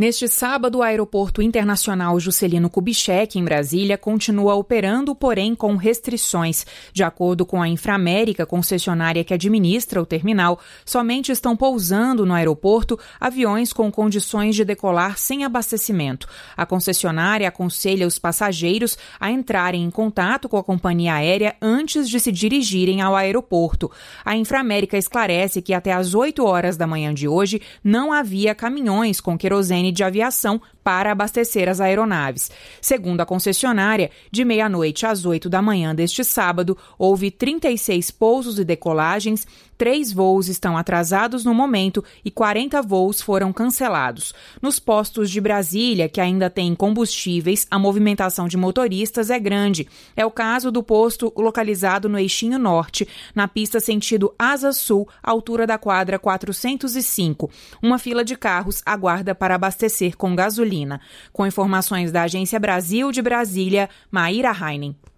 Neste sábado, o Aeroporto Internacional Juscelino Kubitschek, em Brasília, continua operando, porém com restrições. De acordo com a Inframérica, concessionária que administra o terminal, somente estão pousando no aeroporto aviões com condições de decolar sem abastecimento. A concessionária aconselha os passageiros a entrarem em contato com a companhia aérea antes de se dirigirem ao aeroporto. A Inframérica esclarece que até às 8 horas da manhã de hoje não havia caminhões com querosene de aviação para abastecer as aeronaves. Segundo a concessionária, de meia-noite às 8 da manhã deste sábado, houve 36 pousos e decolagens, 3 voos estão atrasados no momento e 40 voos foram cancelados. Nos postos de Brasília, que ainda têm combustíveis, a movimentação de motoristas é grande. É o caso do posto localizado no Eixinho Norte, na pista sentido Asa Sul, altura da quadra 405. Uma fila de carros aguarda para abastecer com gasolina. Com informações da Agência Brasil de Brasília, Maíra Heinen.